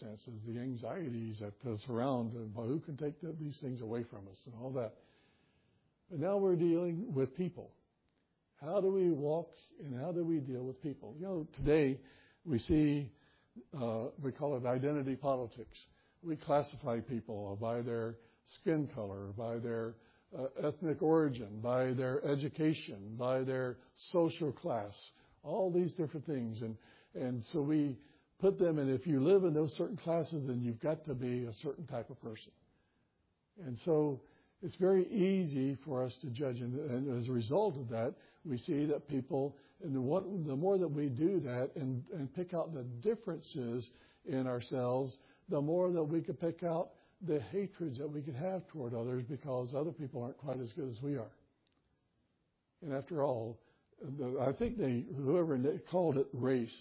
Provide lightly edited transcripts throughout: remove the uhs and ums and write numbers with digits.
circumstances, the anxieties that surround, and who can take these things away from us and all that. But now we're dealing with people. How do we walk and how do we deal with people? You know, today we see, we call it identity politics. We classify people by their skin color, by their ethnic origin, by their education, by their social class, all these different things. And so we put them in, if you live in those certain classes, then you've got to be a certain type of person. And so it's very easy for us to judge. And as a result of that, we see that people, and the more that we do that and pick out the differences in ourselves, the more that we can pick out the hatreds that we could have toward others because other people aren't quite as good as we are. And after all, I think whoever called it race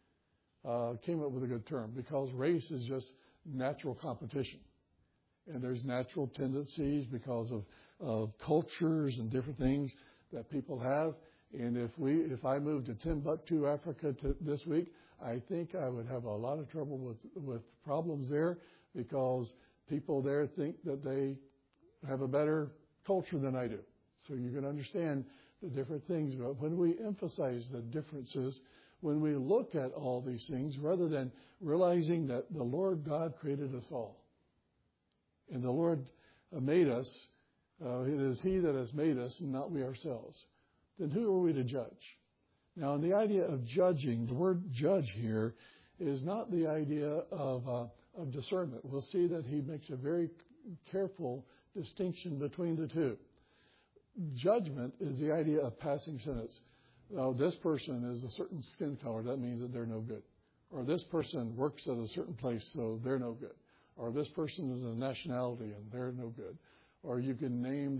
came up with a good term, because race is just natural competition. And there's natural tendencies because of cultures and different things that people have. And if I moved to Timbuktu, Africa this week, I think I would have a lot of trouble with problems there, because people there think that they have a better culture than I do. So you can understand the different things. But when we emphasize the differences, when we look at all these things, rather than realizing that the Lord God created us all, and the Lord made us, it is He that has made us and not we ourselves, then who are we to judge? Now, in the idea of judging, the word judge here is not the idea of discernment. We'll see that he makes a very careful distinction between the two. Judgment is the idea of passing sentence. Oh, this person is a certain skin color, that means that they're no good. Or this person works at a certain place, so they're no good. Or this person is a nationality and they're no good. Or you can name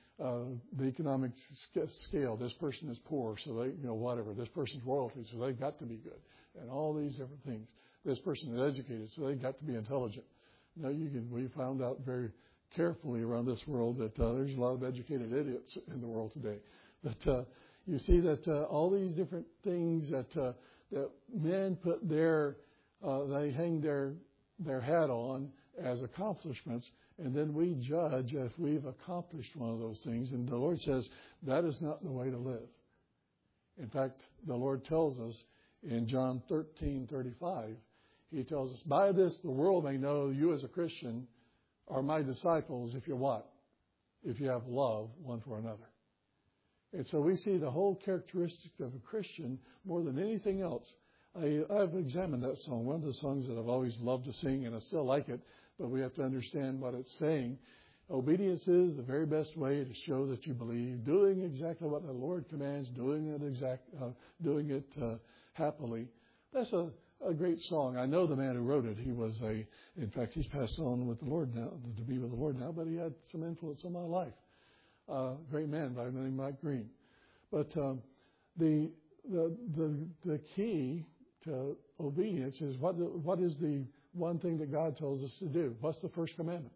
the economic scale. This person is poor, so they, whatever. This person's royalty, so they've got to be good. And all these different things. This person is educated, so they've got to be intelligent. Now, we found out very carefully around this world that there's a lot of educated idiots in the world today. But you see that all these different things that men put they hang their hat on as accomplishments, and then we judge if we've accomplished one of those things. And the Lord says that is not the way to live. In fact, the Lord tells us in John 13:35, He tells us, by this the world may know you as a Christian are my disciples if you're what? If you have love one for another. And so we see the whole characteristic of a Christian more than anything else. I've examined that song, one of the songs that I've always loved to sing, and I still like it, but we have to understand what it's saying. Obedience is the very best way to show that you believe, doing exactly what the Lord commands, doing it happily. That's a great song. I know the man who wrote it. In fact, he's passed on with the Lord now, to be with the Lord now, but he had some influence on my life. Great man by the name of Mike Green. But the key to obedience is what is the one thing that God tells us to do? What's the first commandment?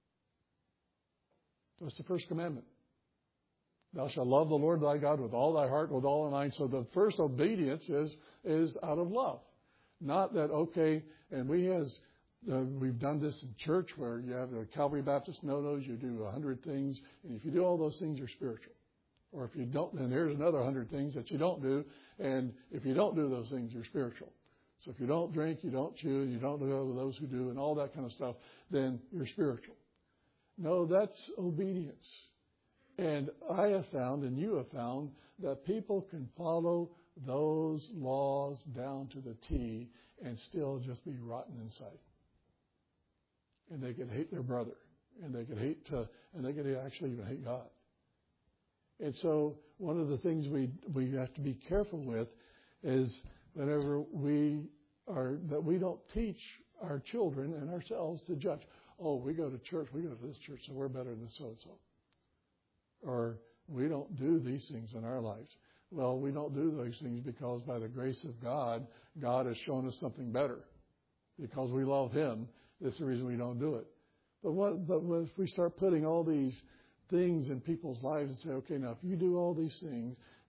What's the first commandment? Thou shalt love the Lord thy God with all thy heart, with all thy mind. So the first obedience is out of love. Not that, and we've done this in church where you have the Calvary Baptist no-nos, you do 100 things, and if you do all those things, you're spiritual. Or if you don't, then there's another 100 things that you don't do, and if you don't do those things, you're spiritual. So if you don't drink, you don't chew, you don't go with those who do, and all that kind of stuff, then you're spiritual. No, that's obedience. And I have found, and you have found, that people can follow those laws down to the T and still just be rotten inside. And they could hate their brother, and they could actually even hate God. And so one of the things we have to be careful with is whenever that we don't teach our children and ourselves to judge. Oh, we go to church, we go to this church, so we're better than so-and-so. Or we don't do these things in our lives. Well, we don't do those things because by the grace of God, God has shown us something better. Because we love Him, that's the reason we don't do it. But if we start putting all these things in people's lives and say, okay, now if you do all these things,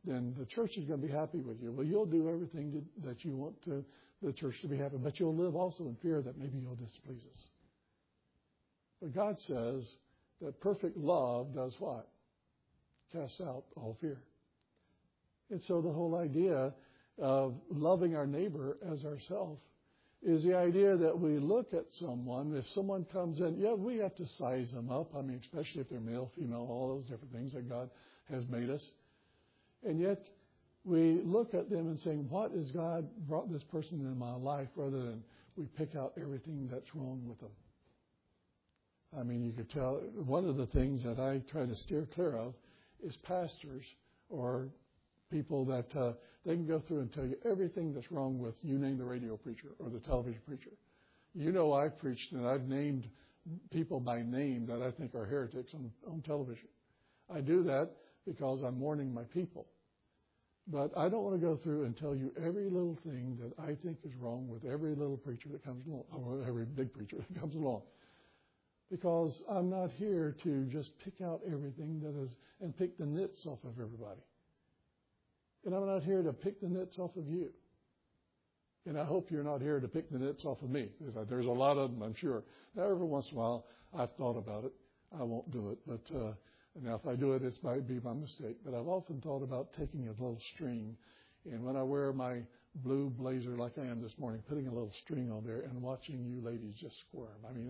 then the church is going to be happy with you. Well, you'll do everything that you want the church to be happy, but you'll live also in fear that maybe you'll displease us. But God says that perfect love does what? Casts out all fear. And so the whole idea of loving our neighbor as ourselves is the idea that we look at someone. If someone comes in, we have to size them up. I mean, especially if they're male, female, all those different things that God has made us. And yet we look at them and saying, what has God brought this person in my life, rather than we pick out everything that's wrong with them. I mean, you could tell one of the things that I try to steer clear of is pastors or people that they can go through and tell you everything that's wrong with, you name the radio preacher or the television preacher. You know, I've preached and I've named people by name that I think are heretics on television. I do that because I'm warning my people. But I don't want to go through and tell you every little thing that I think is wrong with every little preacher that comes along, or every big preacher that comes along. Because I'm not here to just pick out everything that is, and pick the nits off of everybody. And I'm not here to pick the nits off of you. And I hope you're not here to pick the nits off of me. There's a lot of them, I'm sure. Now, every once in a while, I've thought about it. I won't do it. But now, if I do it, it might be my mistake. But I've often thought about taking a little string. And when I wear my blue blazer like I am this morning, putting a little string on there and watching you ladies just squirm. I mean,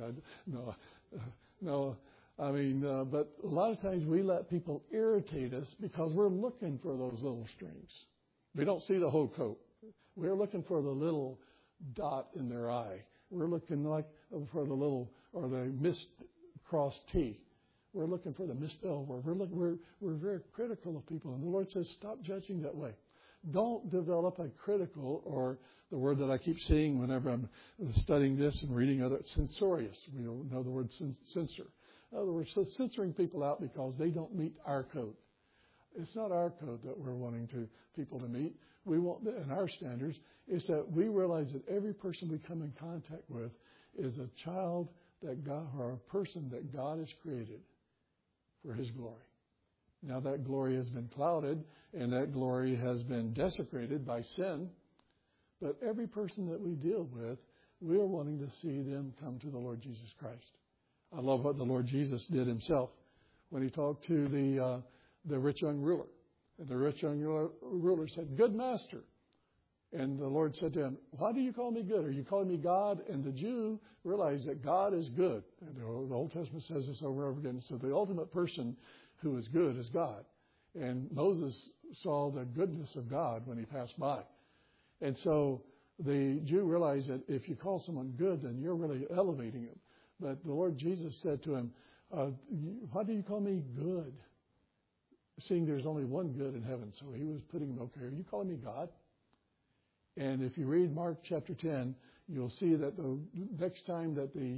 but a lot of times we let people irritate us because we're looking for those little strings. We don't see the whole coat. We're looking for the little dot in their eye. We're looking for the little, or the missed cross T. We're looking for the misspelled word. We're very critical of people. And the Lord says, stop judging that way. Don't develop a critical, or the word that I keep seeing whenever I'm studying this and reading other, censorious. We don't know the word censor. In other words, censoring people out because they don't meet our code. It's not our code that we're wanting people to meet. We want, and our standards is that we realize that every person we come in contact with is a child that God, or a person that God has created for His glory. Now that glory has been clouded and that glory has been desecrated by sin. But every person that we deal with, we are wanting to see them come to the Lord Jesus Christ. I love what the Lord Jesus did Himself when He talked to the rich young ruler. And the rich young ruler said, "Good master." And the Lord said to him, "Why do you call me good? Are you calling me God?" And the Jew realized that God is good. And the Old Testament says this over and over again. So the ultimate person who is good is God. And Moses saw the goodness of God when he passed by. And so the Jew realized that if you call someone good, then you're really elevating him. But the Lord Jesus said to him, "Why do you call me good? Seeing there's only one good in heaven." So He was putting him, okay, are you calling me God? And if you read Mark chapter 10, you'll see that the next time that the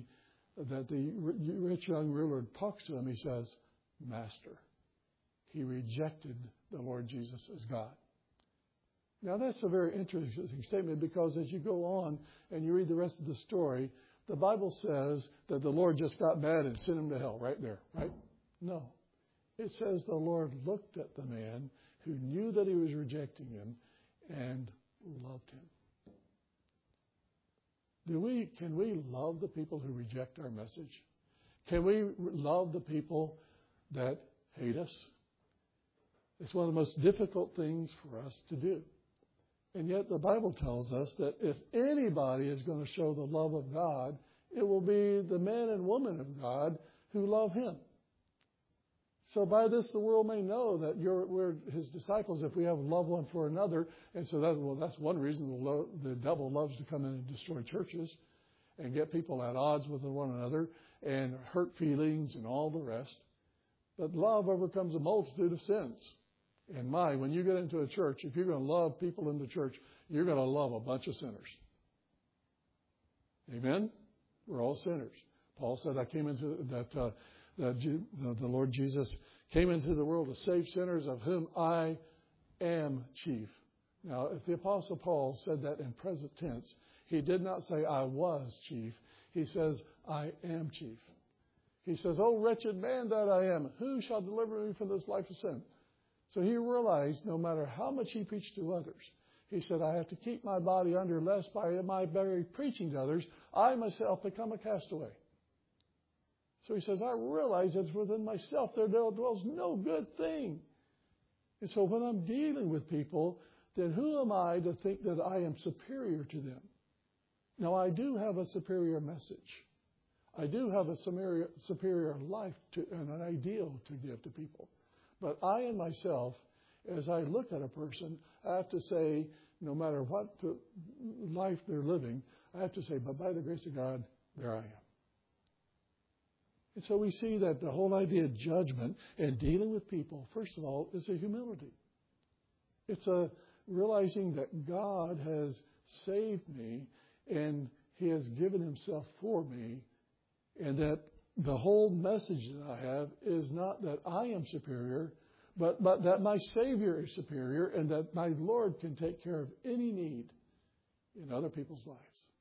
rich young ruler talks to him, he says, "Master." He rejected the Lord Jesus as God. Now that's a very interesting statement, because as you go on and you read the rest of the story, the Bible says that the Lord just got mad and sent him to hell right there, right? No. It says the Lord looked at the man who knew that he was rejecting him and loved him. Can we love the people who reject our message? Can we love the people that hate us? It's one of the most difficult things for us to do. And yet the Bible tells us that if anybody is going to show the love of God, it will be the man and woman of God who love Him. So by this the world may know that we're His disciples if we have love one for another. And so that's one reason the devil loves to come in and destroy churches and get people at odds with one another and hurt feelings and all the rest. But love overcomes a multitude of sins. And when you get into a church, if you're going to love people in the church, you're going to love a bunch of sinners. Amen? We're all sinners. Paul said, the Lord Jesus came into the world to save sinners, of whom I am chief. Now, if the Apostle Paul said that in present tense, he did not say I was chief. He says I am chief. He says, "Oh, wretched man that I am, who shall deliver me from this life of sin?" So he realized no matter how much he preached to others, he said, I have to keep my body under lest by my very preaching to others, I myself become a castaway. So he says, I realize that within myself there dwells no good thing. And so when I'm dealing with people, then who am I to think that I am superior to them? Now, I do have a superior message. I do have a superior life and an ideal to give to people. But I and myself, as I look at a person, I have to say, no matter what life they're living, I have to say, but by the grace of God, there I am. And so we see that the whole idea of judgment and dealing with people, first of all, is a humility. It's a realizing that God has saved me and He has given Himself for me, and that the whole message that I have is not that I am superior, but that my Savior is superior and that my Lord can take care of any need in other people's lives.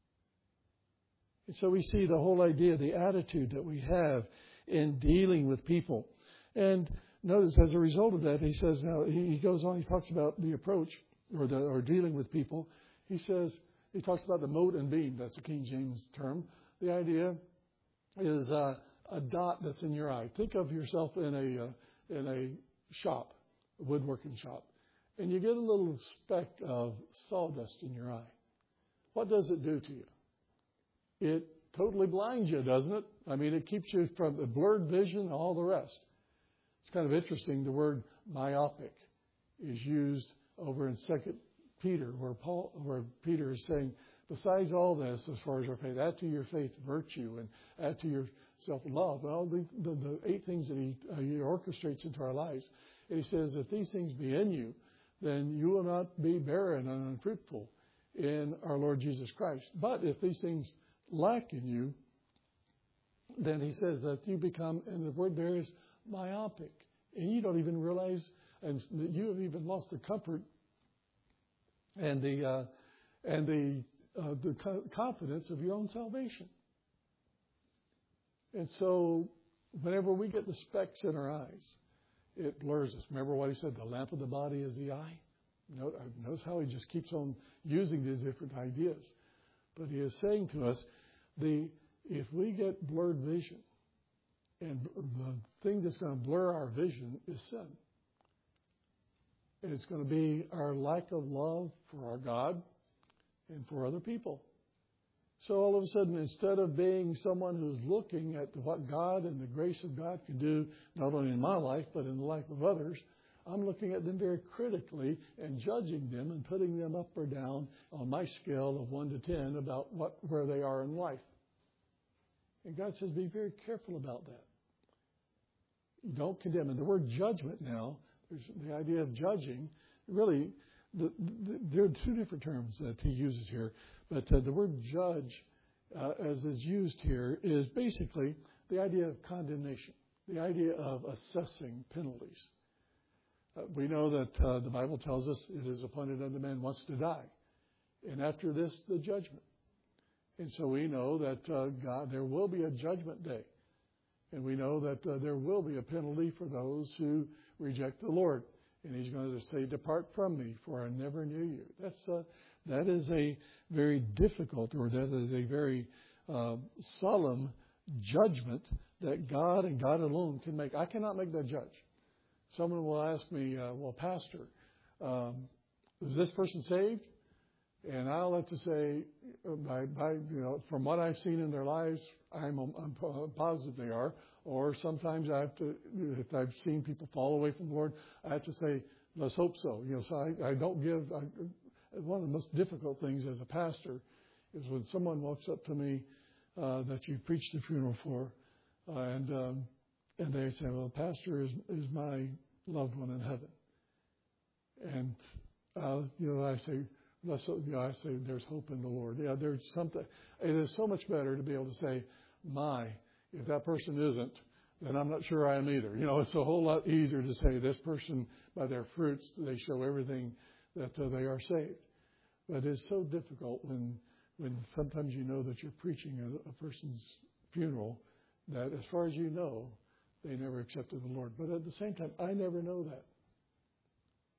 And so we see the whole idea, the attitude that we have in dealing with people. And notice as a result of that, he says, now he goes on, he talks about the approach or dealing with people. He talks about the mote and beam. That's a King James term. The idea is a dot that's in your eye. Think of yourself in a shop, a woodworking shop, and you get a little speck of sawdust in your eye. What does it do to you? It totally blinds you, doesn't it? I mean, it keeps you from the blurred vision and all the rest. It's kind of interesting. The word myopic is used over in 2 Peter, where Peter is saying, besides all this, as far as our faith, add to your faith virtue and add to your self-love, and all the 8 things that he orchestrates into our lives. And he says, if these things be in you, then you will not be barren and unfruitful in our Lord Jesus Christ. But if these things lack in you, then he says that you become, and the word there is myopic. And you don't even realize, and you have even lost the comfort and the confidence of your own salvation. And so whenever we get the specks in our eyes, it blurs us. Remember what he said, the lamp of the body is the eye? Notice how he just keeps on using these different ideas. But he is saying to us, if we get blurred vision, and the thing that's going to blur our vision is sin. And it's going to be our lack of love for our God and for other people. So all of a sudden, instead of being someone who's looking at what God and the grace of God can do, not only in my life, but in the life of others, I'm looking at them very critically and judging them and putting them up or down on my scale of 1 to 10 about where they are in life. And God says, be very careful about that. You don't condemn. And the word judgment now, there's the idea of judging. Really, there are 2 different terms that he uses here. But the word judge, as is used here, is basically the idea of condemnation, the idea of assessing penalties. We know that the Bible tells us it is appointed unto man once to die. And after this, the judgment. And so we know that there will be a judgment day. And we know that there will be a penalty for those who reject the Lord. And he's going to say, depart from me, for I never knew you. That is a very difficult, or that is a very solemn judgment that God and God alone can make. I cannot make that judge. Someone will ask me, well, Pastor, is this person saved? And I'll have to say, from what I've seen in their lives, I'm positive they are. Or sometimes I have to, if I've seen people fall away from the Lord, I have to say, let's hope so. So I don't give. One of the most difficult things as a pastor is when someone walks up to me that you preached the funeral for, and they say, well, Pastor is my loved one in heaven. And, I say, I say, there's hope in the Lord. Yeah, there's something. It is so much better to be able to say, if that person isn't, then I'm not sure I am either. It's a whole lot easier to say this person, by their fruits, they show everything that they are saved. But it's so difficult when sometimes you know that you're preaching at a person's funeral that, as far as you know, they never accepted the Lord. But at the same time, I never know that.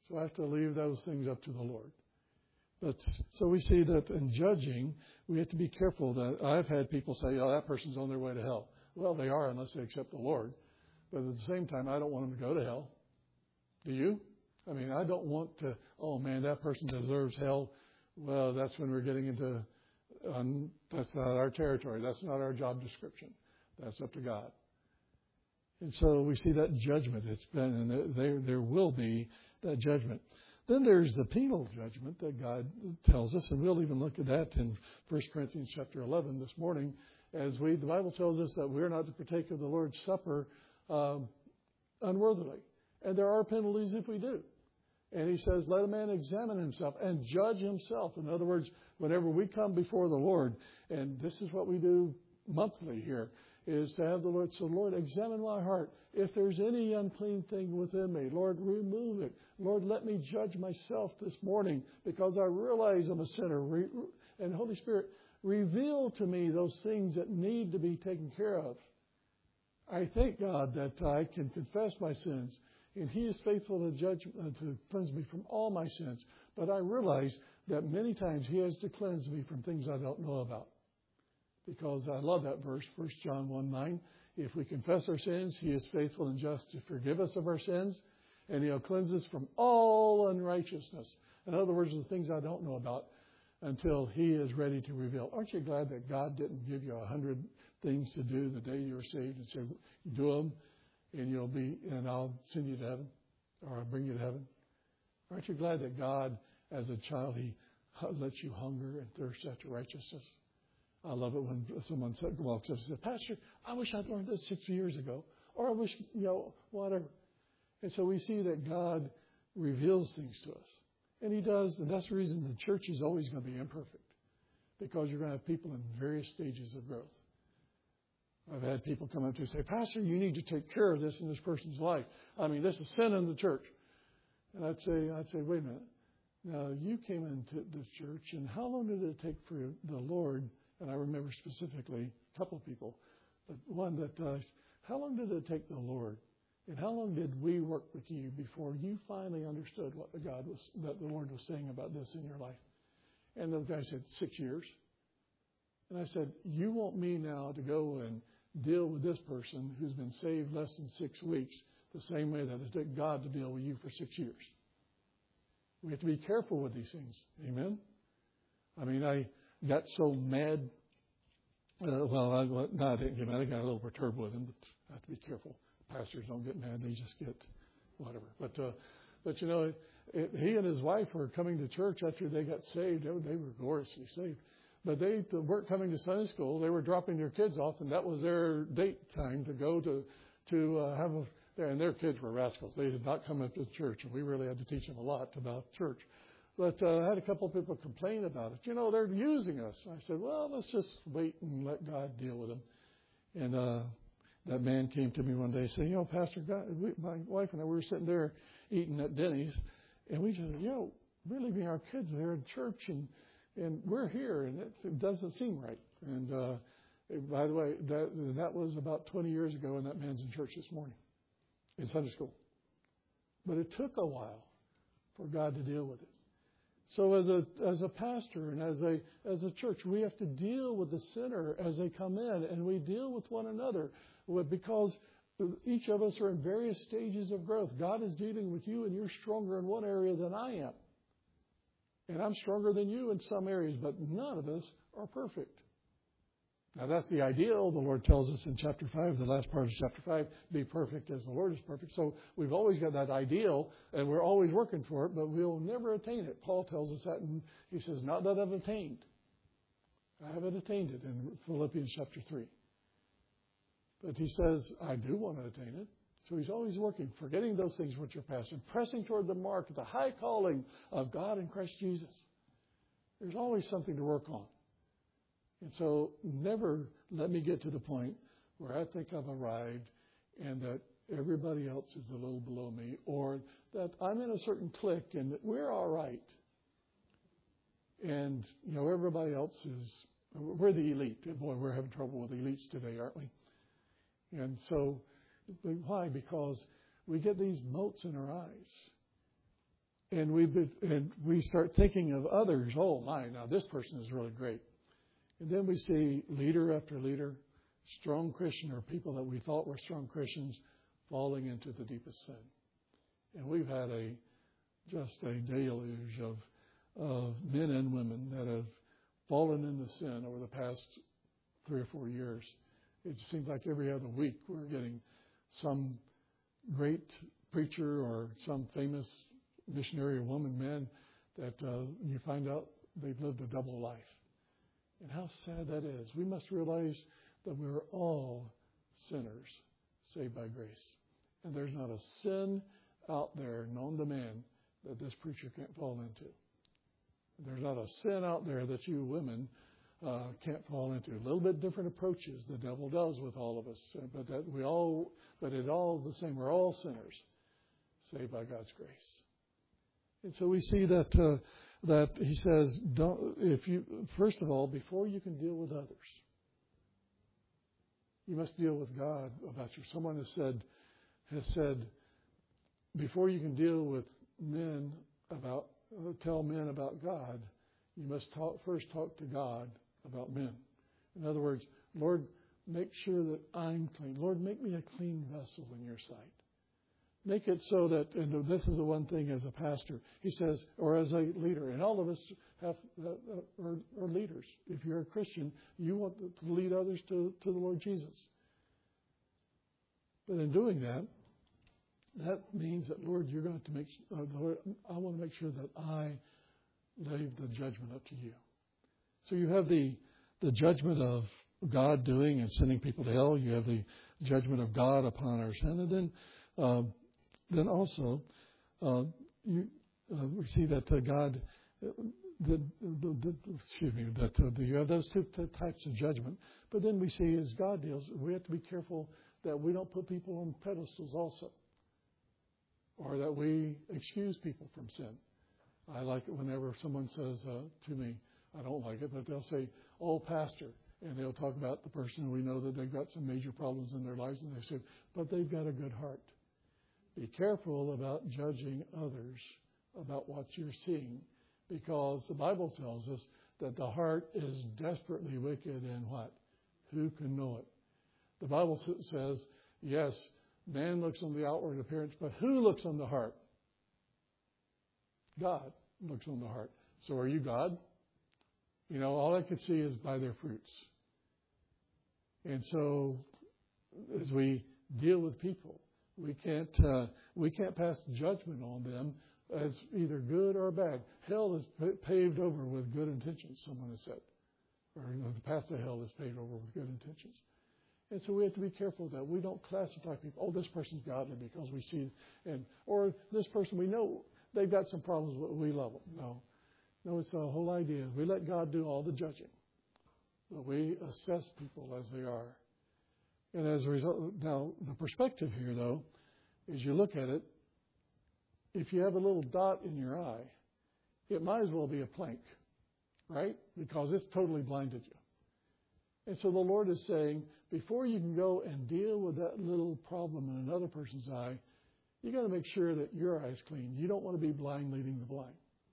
So I have to leave those things up to the Lord. But so we see that in judging, we have to be careful. That I've had people say, "Oh, that person's on their way to hell." Well, they are unless they accept the Lord. But at the same time, I don't want them to go to hell. Do you? I mean, I don't want to, "Oh, man, that person deserves hell." Well, that's when we're getting into, that's not our territory. That's not our job description. That's up to God. And so we see that judgment. It's been, and there will be that judgment. Then there's the penal judgment that God tells us, and we'll even look at that in 1 Corinthians chapter 11 this morning. The Bible tells us that we're not to partake of the Lord's Supper unworthily. And there are penalties if we do. And he says, let a man examine himself and judge himself. In other words, whenever we come before the Lord, and this is what we do monthly here, is to have the Lord say, Lord, examine my heart. If there's any unclean thing within me, Lord, remove it. Lord, let me judge myself this morning because I realize I'm a sinner. And Holy Spirit, reveal to me those things that need to be taken care of. I thank God that I can confess my sins, and He is faithful to judge, to cleanse me from all my sins. But I realize that many times He has to cleanse me from things I don't know about. Because I love that verse, 1 John 1:9. If we confess our sins, He is faithful and just to forgive us of our sins, and He'll cleanse us from all unrighteousness. In other words, the things I don't know about until He is ready to reveal. Aren't you glad that God didn't give you 100 things to do the day you were saved and say, do them and I'll send you to heaven, or I'll bring you to heaven? Aren't you glad that God, as a child, He lets you hunger and thirst after righteousness? I love it when someone walks up and says, Pastor, I wish I'd learned this 6 years ago. Or I wish, whatever. And so we see that God reveals things to us. And He does. And that's the reason the church is always going to be imperfect. Because you're going to have people in various stages of growth. I've had people come up to me and say, Pastor, you need to take care of this in this person's life. I mean, this is sin in the church. And I'd say, wait a minute. Now, you came into this church, and how long did it take for the Lord? And I remember specifically a couple of people, but one that, how long did it take the Lord? And how long did we work with you before you finally understood what that the Lord was saying about this in your life? And the guy said, 6 years. And I said, you want me now to go and deal with this person who's been saved less than 6 weeks the same way that it took God to deal with you for 6 years? We have to be careful with these things. Amen? I mean, I got so mad. I didn't get mad. I got a little perturbed with him, but I have to be careful. Pastors don't get mad. They just get whatever. But he and his wife were coming to church after they got saved. They were gloriously saved. But they weren't coming to Sunday school. They were dropping their kids off, and that was their date time to go to have and their kids were rascals. They did not come up to church, and we really had to teach them a lot about church. But I had a couple of people complain about it. They're using us. I said, well, let's just wait and let God deal with them. And that man came to me one day saying, Pastor, my wife and I, we were sitting there eating at Denny's, and we just said, really being our kids there in church, and we're here, and it doesn't seem right. And by the way, that was about 20 years ago, and that man's in church this morning in Sunday school. But it took a while for God to deal with it. So as a pastor and as a church, we have to deal with the sinner as they come in, and we deal with one another because each of us are in various stages of growth. God is dealing with you, and you're stronger in one area than I am. And I'm stronger than you in some areas, but none of us are perfect. Now, that's the ideal. The Lord tells us in chapter 5, the last part of chapter 5, be perfect as the Lord is perfect. So we've always got that ideal, and we're always working for it, but we'll never attain it. Paul tells us that, and he says, not that I've attained. I haven't attained it in Philippians chapter 3. But he says, I do want to attain it. So he's always working, forgetting those things which are past, and pressing toward the mark of the high calling of God in Christ Jesus. There's always something to work on. And so never let me get to the point where I think I've arrived and that everybody else is a little below me, or that I'm in a certain clique and that we're all right. And, everybody else we're the elite. Boy, we're having trouble with elites today, aren't we? And so, why? Because we get these motes in our eyes. And we start thinking of others. Oh my, now this person is really great. And then we see leader after leader, strong Christian or people that we thought were strong Christians falling into the deepest sin. And we've had just a deluge of men and women that have fallen into sin over the past 3 or 4 years. It seems like every other week we're getting some great preacher or some famous missionary or woman, man, that you find out they've lived a double life. And how sad that is. We must realize that we're all sinners saved by grace. And there's not a sin out there known to man that this preacher can't fall into. There's not a sin out there that you women can't fall into. A little bit different approaches the devil does with all of us, but it all the same. We're all sinners saved by God's grace. And so we see that he says, first of all, before you can deal with others, you must deal with God about you. Someone has said, before you can deal with tell men about God, you must first talk to God about men. In other words, Lord, make sure that I'm clean. Lord, make me a clean vessel in your sight. Make it so that, and this is the one thing as a pastor, he says, or as a leader, and all of us are leaders. If you're a Christian, you want to lead others to the Lord Jesus. But in doing that, that means that, Lord, you're going to Lord, I want to make sure that I leave the judgment up to you. So you have the judgment of God doing and sending people to hell. You have the judgment of God upon our sin. And then also, we see that God, you have those two types of judgment. But then we see as God deals, we have to be careful that we don't put people on pedestals also, or that we excuse people from sin. I like it whenever someone says to me, I don't like it, but they'll say, oh, pastor, and they'll talk about the person, and we know that they've got some major problems in their lives, and they say, but they've got a good heart. Be careful about judging others about what you're seeing, because the Bible tells us that the heart is desperately wicked, and what? Who can know it? The Bible says, yes, man looks on the outward appearance, but who looks on the heart? God looks on the heart. So are you God? You know, all I can see is by their fruits. And so as we deal with people, we can't pass judgment on them as either good or bad. Hell is paved over with good intentions, someone has said. Or the path to hell is paved over with good intentions. And so we have to be careful that we don't classify people. Oh, this person's godly because we see, or this person we know they've got some problems, but we love them. No, it's the whole idea. We let God do all the judging, but we assess people as they are. And as a result, now the perspective here, though, is you look at it. If you have a little dot in your eye, it might as well be a plank, right? Because it's totally blinded you. And so the Lord is saying, before you can go and deal with that little problem in another person's eye, you got to make sure that your eye's clean. You don't want to be blind leading the blind.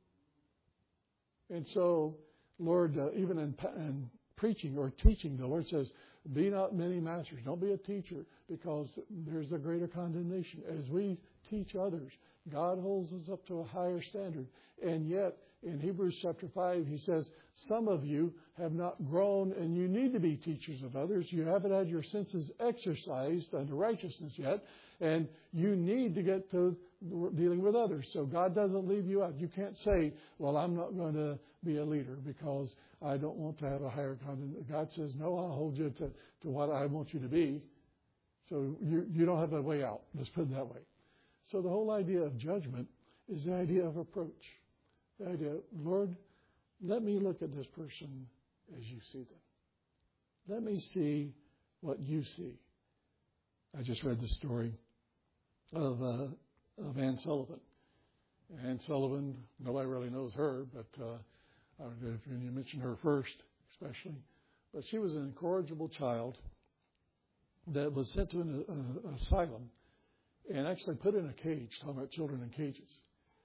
And so, Lord, even in preaching or teaching, the Lord says, be not many masters. Don't be a teacher, because there's a greater condemnation. As we teach others, God holds us up to a higher standard. And yet, in Hebrews chapter 5, he says, some of you have not grown, and you need to be teachers of others. You haven't had your senses exercised unto righteousness yet, and you need to get to dealing with others. So God doesn't leave you out. You can't say, well, I'm not going to be a leader because I don't want to have a higher condemnation. God says, no, I'll hold you to what I want you to be. So you don't have a way out. Let's put it that way. So the whole idea of judgment is the idea of approach. The idea, Lord, let me look at this person as you see them. Let me see what you see. I just read the story of Anne Sullivan. Anne Sullivan, nobody really knows her, but if you mention her first, especially. But she was an incorrigible child that was sent to an asylum and actually put in a cage, talking about children in cages.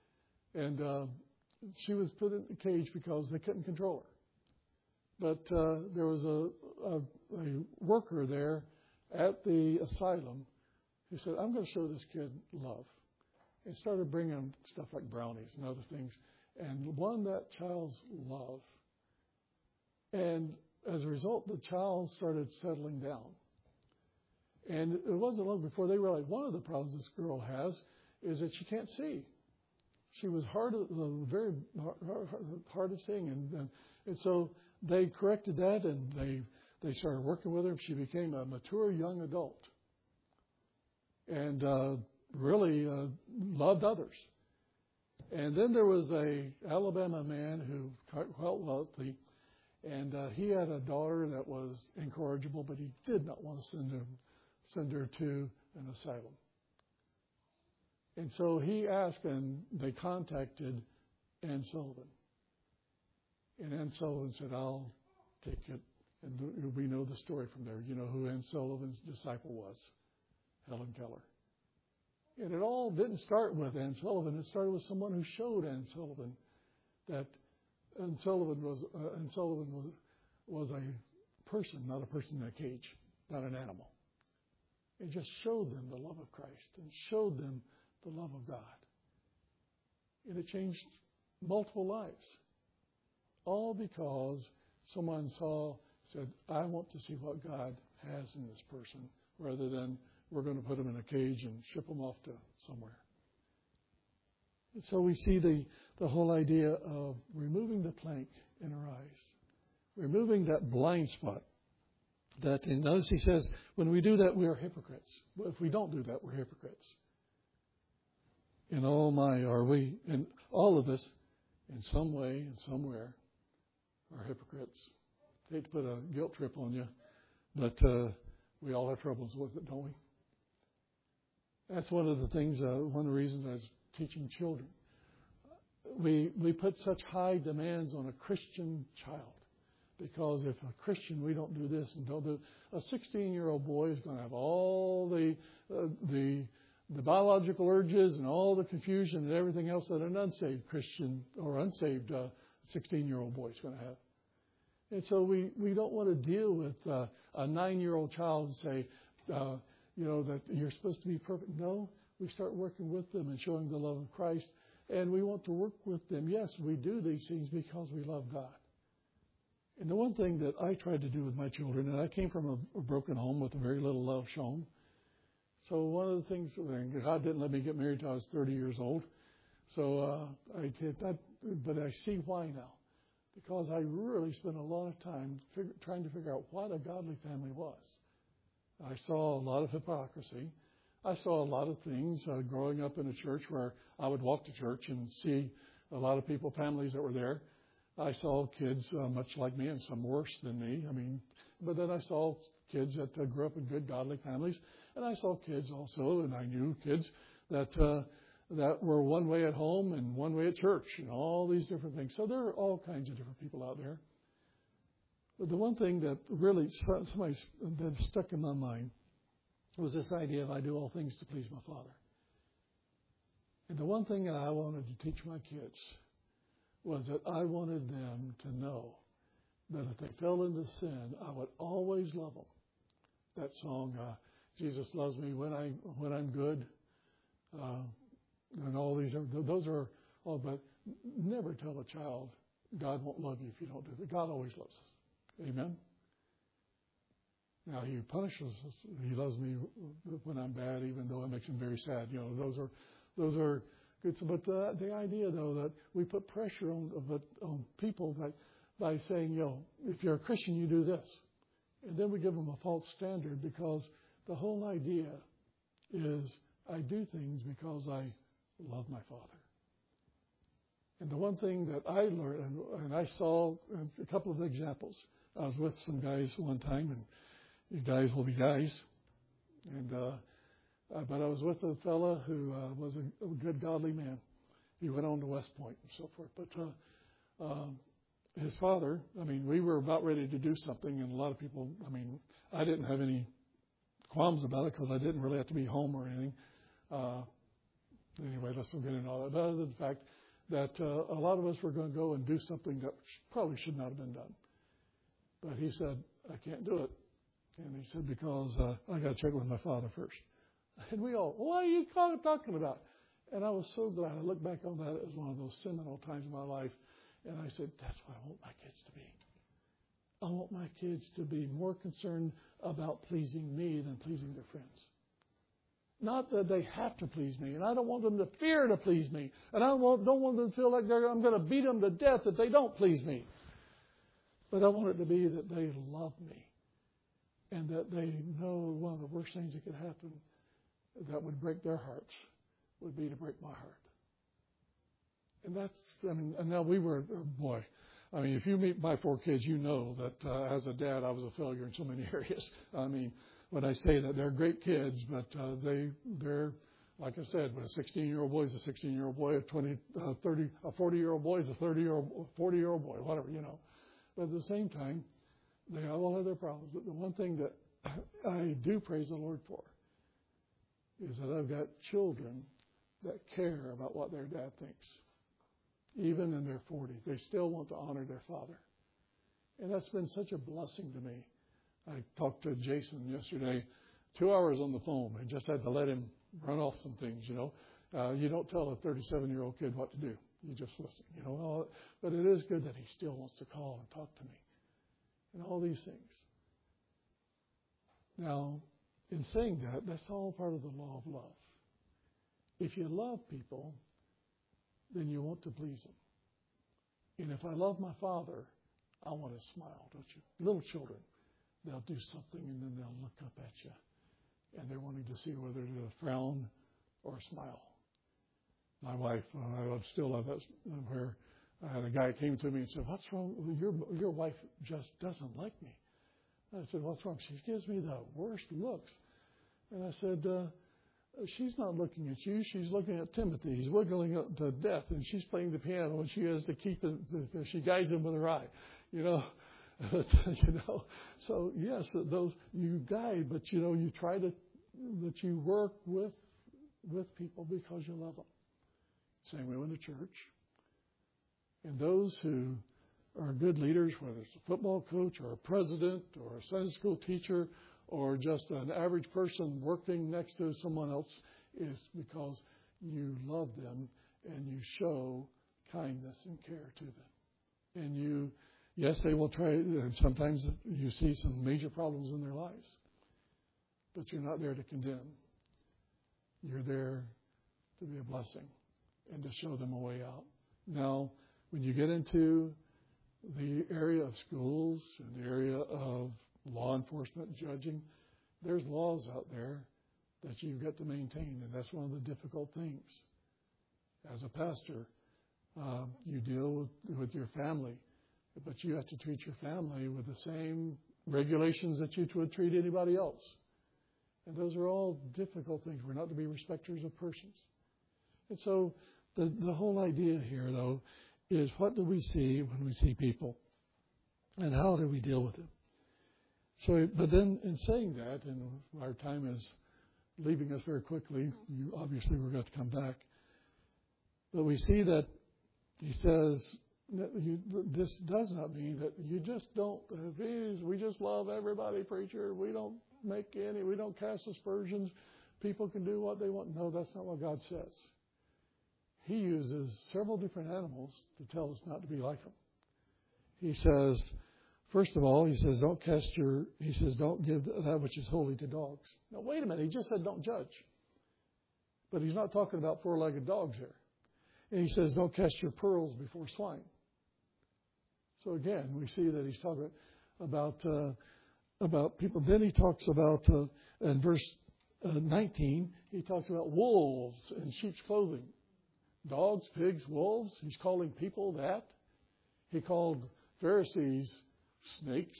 And she was put in the cage because they couldn't control her. But there was a worker there at the asylum who said, I'm going to show this kid love. And started bringing stuff like brownies and other things, and won that child's love. And as a result, the child started settling down. And it wasn't long before they realized one of the problems this girl has is that she can't see. She was very hard of seeing, and so they corrected that, and they started working with her. She became a mature young adult, and really loved others. And then there was a Alabama man who felt wealthy, and he had a daughter that was incorrigible, but he did not want to send her to an asylum. And so he asked, and they contacted Anne Sullivan. And Anne Sullivan said, I'll take it. And we know the story from there. You know who Anne Sullivan's disciple was, Helen Keller. And it all didn't start with Anne Sullivan. It started with someone who showed Anne Sullivan that Anne Sullivan was a person, not a person in a cage, not an animal. It just showed them the love of Christ and showed them the love of God. And it changed multiple lives. All because someone said, I want to see what God has in this person, rather than we're going to put them in a cage and ship them off to somewhere. And so we see the whole idea of removing the plank in our eyes, removing that blind spot. That, and notice he says, when we do that, we are hypocrites. Well, if we don't do that, we're hypocrites. And oh my, are we? And all of us, in some way and somewhere, are hypocrites. I hate to put a guilt trip on you, but we all have troubles with it, don't we? That's one of the things, one of the reasons I was teaching children. We put such high demands on a Christian child, because if a Christian, we don't do this and don't do, a 16-year-old boy is going to have all the biological urges and all the confusion and everything else that an unsaved Christian or unsaved 16-year-old boy is going to have. And so we don't want to deal with a 9-year-old child and say, that you're supposed to be perfect. No, we start working with them and showing the love of Christ. And we want to work with them. Yes, we do these things because we love God. And the one thing that I tried to do with my children, and I came from a broken home with very little love shown. So one of the things, God didn't let me get married until I was 30 years old. So I did that, but I see why now. Because I really spent a lot of time trying to figure out what a godly family was. I saw a lot of hypocrisy. I saw a lot of things growing up in a church where I would walk to church and see a lot of people, families that were there. I saw kids much like me, and some worse than me. But then I saw kids that grew up in good, godly families. And I saw kids also, and I knew kids that were one way at home and one way at church, and all these different things. So there are all kinds of different people out there. But the one thing that really that stuck in my mind was this idea of I do all things to please my Father. And the one thing that I wanted to teach my kids was that I wanted them to know that if they fell into sin, I would always love them. That song, Jesus loves me when I'm good, and all these, those are all, but never tell a child God won't love you if you don't do that. God always loves us. Amen? Now, He punishes us. He loves me when I'm bad, even though it makes Him very sad. Those are good. But the idea, though, that we put pressure on people by saying, if you're a Christian, you do this. And then we give them a false standard, because the whole idea is I do things because I love my Father. And the one thing that I learned, and I saw a couple of examples. I was with some guys one time, and you guys will be guys. And but I was with a fella who was a good, godly man. He went on to West Point and so forth. But his father, we were about ready to do something, and a lot of people, I didn't have any qualms about it because I didn't really have to be home or anything. Anyway, let's not get into all that. But other than the fact that a lot of us were going to go and do something that probably should not have been done. But he said, I can't do it. And he said, because I got to check with my father first. And we all, what are you talking about? And I was so glad. I look back on that as one of those seminal times in my life. And I said, that's what I want my kids to be. I want my kids to be more concerned about pleasing me than pleasing their friends. Not that they have to please me. And I don't want them to fear to please me. And I don't want them to feel like I'm going to beat them to death if they don't please me. But I want it to be that they love me. And that they know one of the worst things that could happen that would break their hearts would be to break my heart. And and now we were, boy, if you meet my 4 kids, you know that as a dad, I was a failure in so many areas. When I say that, they're great kids, but they're, like I said, when a 16-year-old boy is a 16-year-old boy, a 40-year-old boy is a 40-year-old boy, whatever, But at the same time, they all have their problems. But the one thing that I do praise the Lord for is that I've got children that care about what their dad thinks. Even in their 40s, they still want to honor their father. And that's been such a blessing to me. I talked to Jason yesterday, 2 hours on the phone, and just had to let him run off some things, You don't tell a 37-year-old kid what to do. You just listen, But it is good that he still wants to call and talk to me. And all these things. Now, in saying that, that's all part of the law of love. If you love people, then you want to please them. And if I love my father, I want to smile, don't you? Little children, they'll do something and then they'll look up at you. And they're wanting to see whether to frown or smile. My wife, I still love that, where I had a guy came to me and said, what's wrong? Your wife just doesn't like me. I said, what's wrong? She gives me the worst looks. And I said, she's not looking at you. She's looking at Timothy. He's wiggling up to death, and she's playing the piano, and she has to keep it. She guides him with her eye, So yes, those you guide, but you try to, that you work with people because you love them. Same way with the church. And those who are good leaders, whether it's a football coach or a president or a Sunday school teacher or just an average person working next to someone else, is because you love them and you show kindness and care to them. And yes, they will try, and sometimes you see some major problems in their lives, but you're not there to condemn. You're there to be a blessing and to show them a way out. Now, when you get into the area of schools and the area of law enforcement, judging, there's laws out there that you've got to maintain, and that's one of the difficult things. As a pastor, you deal with your family, but you have to treat your family with the same regulations that you would treat anybody else. And those are all difficult things. We're not to be respecters of persons. And so the whole idea here, though, is what do we see when we see people? And how do we deal with them? So, but then in saying that, and our time is leaving us very quickly, obviously we're going to come back. But we see that he says, this does not mean that you just don't, we just love everybody, preacher. We don't cast aspersions. People can do what they want. No, that's not what God says. He uses several different animals to tell us not to be like them. He says, first of all, don't give that which is holy to dogs. Now, wait a minute. He just said don't judge. But he's not talking about four-legged dogs here. And he says, don't cast your pearls before swine. So again, we see that he's talking about people. Then he talks about, in verse 19, he talks about wolves in sheep's clothing. Dogs, pigs, wolves. He's calling people that. He called Pharisees snakes.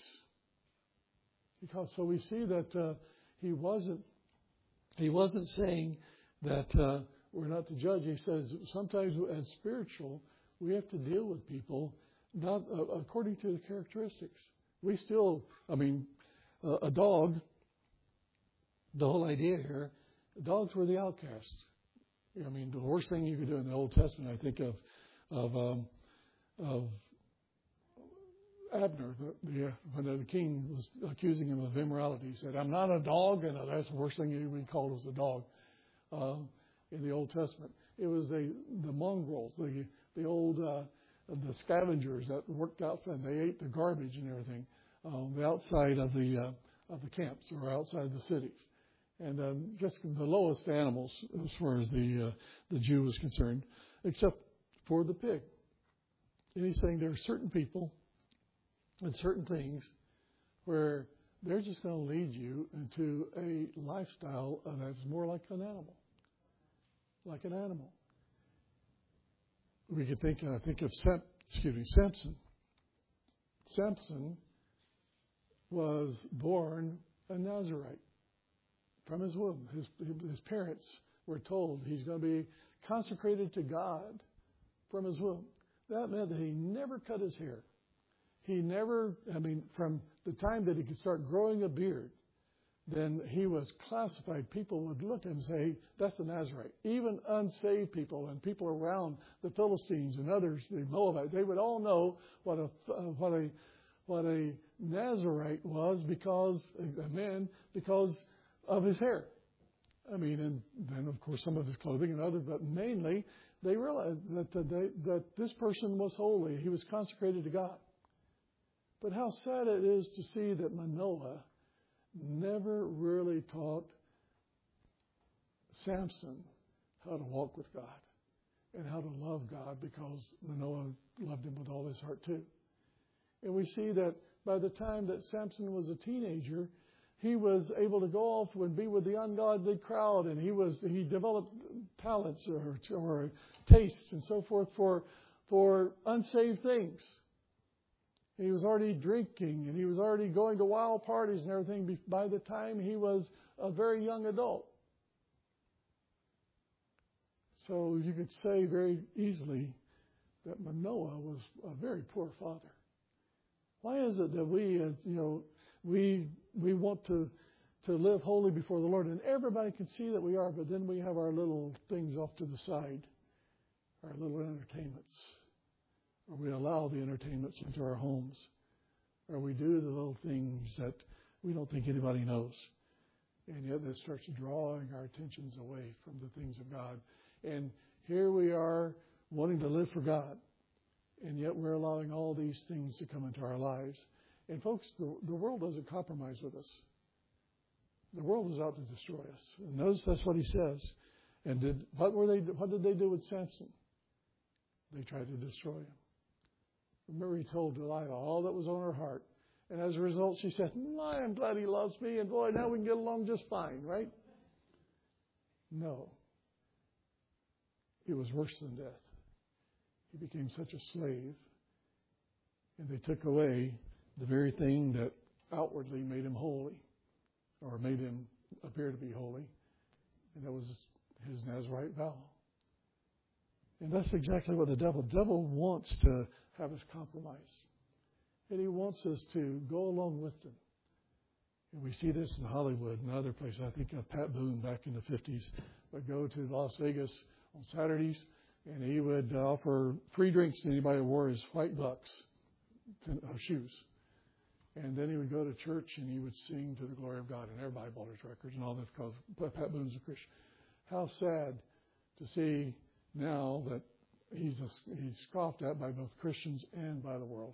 So we see that he wasn't saying that we're not to judge. He says sometimes as spiritual, we have to deal with people not according to the characteristics. We still, a dog, the whole idea here, dogs were the outcasts. The worst thing you could do in the Old Testament, I think of of Abner, when the king was accusing him of immorality. He said, "I'm not a dog," and that's the worst thing you would call was a dog in the Old Testament. It was the mongrels, the old the scavengers that worked outside. They ate the garbage and everything the outside of the camps or outside the cities, and just the lowest animals as far as the Jew was concerned, except for the pig. And he's saying there are certain people and certain things where they're just going to lead you into a lifestyle that's more like an animal. Like an animal. We could think of Samson. Samson was born a Nazirite from his womb. His parents were told he's going to be consecrated to God from his womb. That meant that he never cut his hair. He never, from the time that he could start growing a beard, then he was classified. People would look at him and say, "That's a Nazirite." Even unsaved people and people around the Philistines and others, the Moabites, they would all know what a Nazirite was because of his hair. And then of course some of his clothing and others, but mainly they realized that this person was holy. He was consecrated to God. But how sad it is to see that Manoah never really taught Samson how to walk with God and how to love God, because Manoah loved him with all his heart too. And we see that by the time that Samson was a teenager, he was able to go off and be with the ungodly crowd, and he developed talents or tastes and so forth for unsaved things. He was already drinking, and he was already going to wild parties and everything by the time he was a very young adult. So you could say very easily that Manoah was a very poor father. Why is it that we want to live holy before the Lord, and everybody can see that we are, but then we have our little things off to the side, our little entertainments? Or we allow the entertainments into our homes. Or we do the little things that we don't think anybody knows. And yet that starts drawing our attentions away from the things of God. And here we are wanting to live for God. And yet we're allowing all these things to come into our lives. And folks, the world doesn't compromise with us. The world is out to destroy us. And notice that's what he says. And what did they do with Samson? They tried to destroy him. Remember, he told Delilah all that was on her heart. And as a result, she said, "I am glad he loves me, and boy, now we can get along just fine," right? No. It was worse than death. He became such a slave, and they took away the very thing that outwardly made him holy, or made him appear to be holy, and that was his Nazirite vow. And that's exactly what the devil wants to have us compromise. And he wants us to go along with them. And we see this in Hollywood and other places. I think of Pat Boone back in the 50s would go to Las Vegas on Saturdays, and he would offer free drinks to anybody who wore his white bucks shoes. And then he would go to church and he would sing to the glory of God, and everybody bought his records and all that because Pat Boone's a Christian. How sad to see now that he's scoffed at by both Christians and by the world.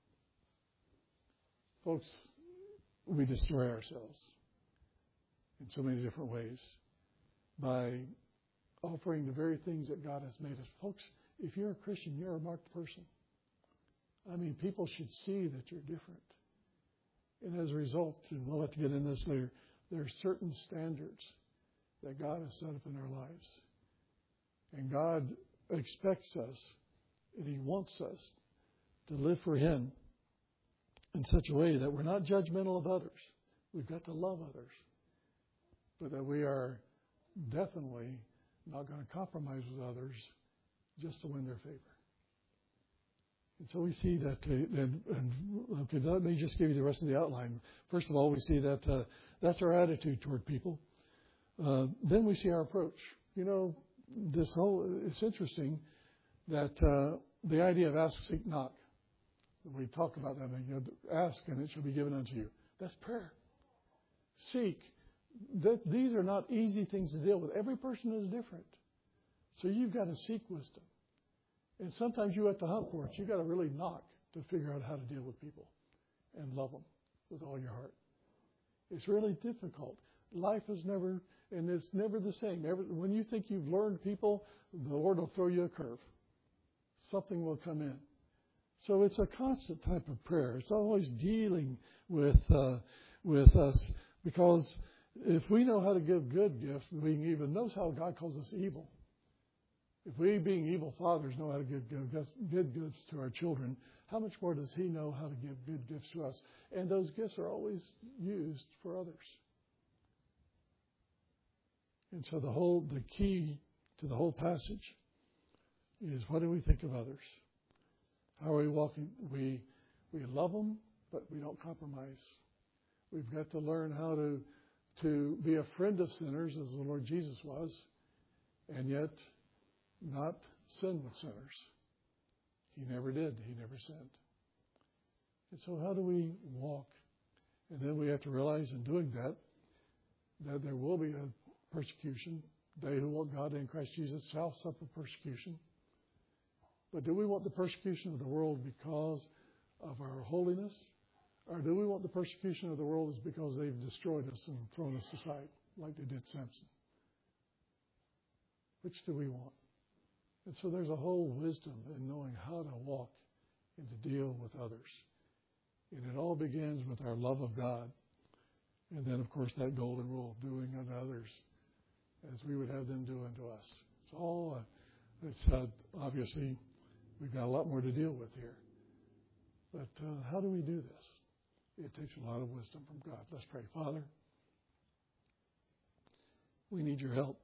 Folks, we destroy ourselves in so many different ways by offering the very things that God has made us. Folks, if you're a Christian, you're a marked person. People should see that you're different. And as a result, and we'll have to get into this later, there are certain standards that God has set up in our lives. And God expects us, and He wants us to live for Him in such a way that we're not judgmental of others. We've got to love others. But that we are definitely not going to compromise with others just to win their favor. And so we see that, okay, let me just give you the rest of the outline. First of all, we see that that's our attitude toward people. Then we see our approach. It's interesting that the idea of ask, seek, knock. We talk about that. Ask and it shall be given unto you. That's prayer. Seek. These are not easy things to deal with. Every person is different. So you've got to seek wisdom. And sometimes you have to hunt for it. You've got to really knock to figure out how to deal with people and love them with all your heart. It's really difficult. Life is never, and it's never the same. When you think you've learned people, the Lord will throw you a curve. Something will come in. So it's a constant type of prayer. It's always dealing with us, because if we know how to give good gifts, being even knows how God calls us evil. If we, being evil fathers, know how to give good gifts to our children, how much more does He know how to give good gifts to us? And those gifts are always used for others. And so the key to the whole passage is, what do we think of others? How are we walking? We love them, but we don't compromise. We've got to learn how to be a friend of sinners, as the Lord Jesus was, and yet not sin with sinners. He never did. He never sinned. And so how do we walk? And then we have to realize in doing that there will be a persecution. They who want God in Christ Jesus shall suffer persecution. But do we want the persecution of the world because of our holiness? Or do we want the persecution of the world is because they've destroyed us and thrown us aside, like they did Samson? Which do we want? And so there's a whole wisdom in knowing how to walk and to deal with others. And it all begins with our love of God. And then, of course, that golden rule, doing unto others as we would have them do unto us. It's all, obviously, we've got a lot more to deal with here. But how do we do this? It takes a lot of wisdom from God. Let's pray. Father, we need your help.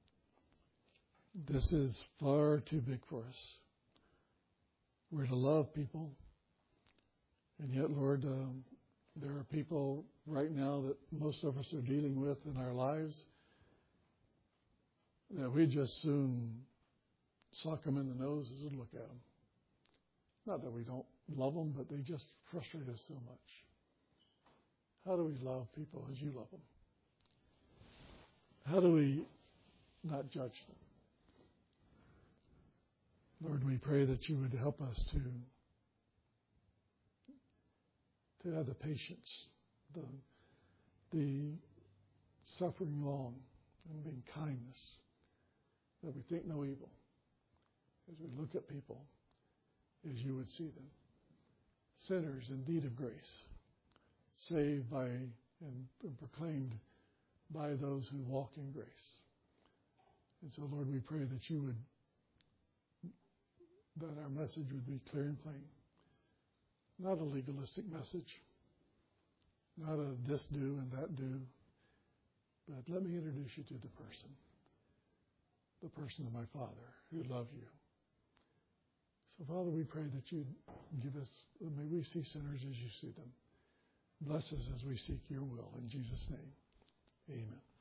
This is far too big for us. We're to love people. And yet, Lord, there are people right now that most of us are dealing with in our lives that we just soon sock them in the noses and look at them. Not that we don't love them, but they just frustrate us so much. How do we love people as you love them? How do we not judge them? Lord, we pray that you would help us to have the patience, the suffering long, and being kindness, that we think no evil as we look at people as you would see them. Sinners indeed of grace, saved by and proclaimed by those who walk in grace. And so, Lord, we pray that you would, that our message would be clear and plain. Not a legalistic message, not a this do and that do, but let me introduce you to the person of my Father who loved you. So, Father, we pray that you give us, may we see sinners as you see them. Bless us as we seek your will. In Jesus' name, amen.